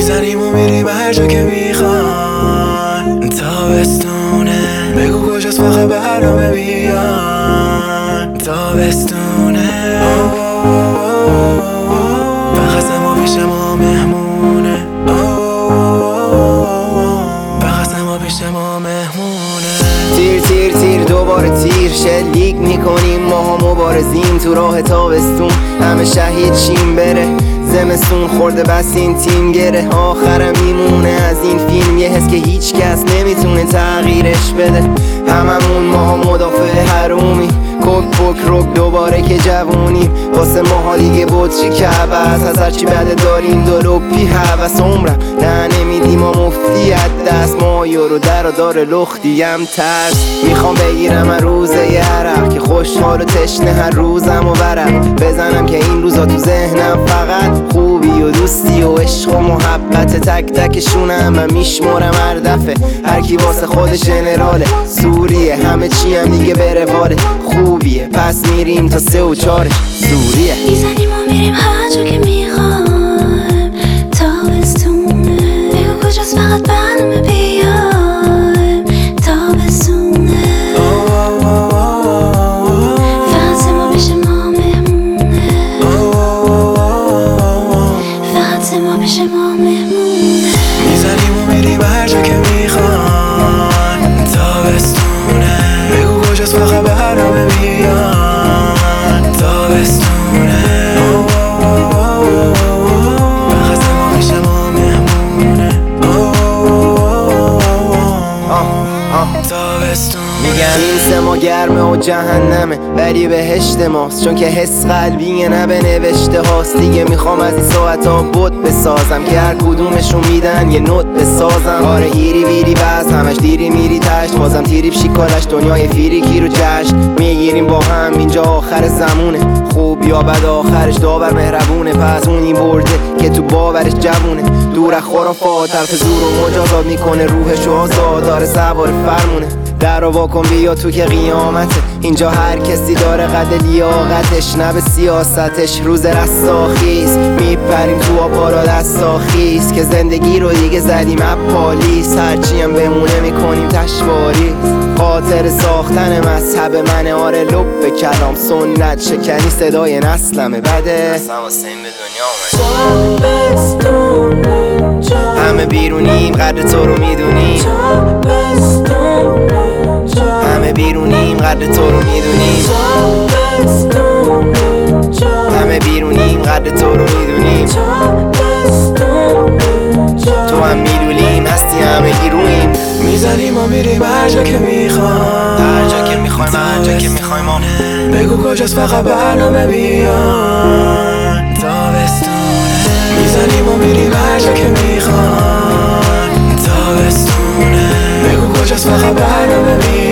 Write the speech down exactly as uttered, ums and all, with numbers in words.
میزنیم و میریم هر جا که میخوان. تابستونه بگو کجاست فقط برنامه بیان. تابستونه فقط ما پیش ما مهمونه. فقط ما پیش ما مهمونه. تیر تیر تیر دوباره تیر شلیک میکنیم ماها مبارزیم تو راه تابستون. همه شهید شیم بره زمستون خورده بس این تیم گره. آخرم میمونه از این فیلم یه حس که هیچ کس نمیتونه تغییرش بده. هممون ماها مدافع حرومی کک پک رک دوباره که جوونیم. واسه ماها دیگه بطری که عباس از هرچی بده داریم دلوپی حوث. عمرم نه نمیدیم و مفتی از دست ما یورو در و دار لختیم ترس. میخوام بگیرم از روزه یه عرق که خوشحال و تشنه هر روزم و ورق بزنم که این روزا تو ذهنم فقط خوبی و دوستی و عشق و محبت. تک تکشونم من میشمرم هر دفعه هر کی واسه خودش جنراله. سوریه همه چی هم دیگه به رواله. خوبیه پس میریم تا سه و چارش سوریه. میزنیم و میریم هر جا که میخوایم. تابستونه بگو کجاست فقط برنامه بیایم. تابستونه فقط ما پیش ما مهمونه. فقط ما پیش ما مهمونه. میزنیم و میریم هر جا که میخوان. تابستونه بگو کجاست فقط برنامه بیان. تابستونه فقط ما پیش ما مهمونه. تابستونه میگن این سه ما گرمه و جهنمه ولی بهشت ماست چون که حس قلبیه نه به نوشته هاست. دیگه میخوام از این ساعت ها بود بسازم که هر کدومشون میدن یه نوت بسازم. آره هیری ویری بس همش دیری میری تشت بازم تیری شیکارش دنیای فیری کی رو جشن میگیریم با هم. اینجا آخر زمونه خوب یا بد آخرش داور مهربونه. پس اون این برده که تو باورش جوونه دور از خرافات طرف زور و مجازات میکنه روحش و آزاد داره سوار فرمونه. در رو واکن بیا تو که قیامته اینجا هر کسی داره قد لیاقتش نه به سیاستش. روز رستاخیز میپریم تو آبارا دستاخیز که زندگی رو دیگه زدیم اب پالیس. هرچی هم بمونه میکنیم تشواریز. خاطر ساختن مذهب من آره لب به کلام سنت شکنی صدای نسلمه بده. اصلا واسه این به دنیا اومد. همه بیرونیم قدر تو رو میدونیم. همه بیرونیم قدر تو رو میدونیم. همه بیرونیم قدر تو رو میدونیم. تو هم میدونیم هستی همه گیرویم. میزنیم و میریم هر جا که میخوایم. هر جا که میخوایم هر جا که میخوایم. بگو کجاست فقط برنامه بیان. تابستونه میزنیم و میریم هر جا که میخوایم. تابستونه بگو کجاست فقط برنامه بیان.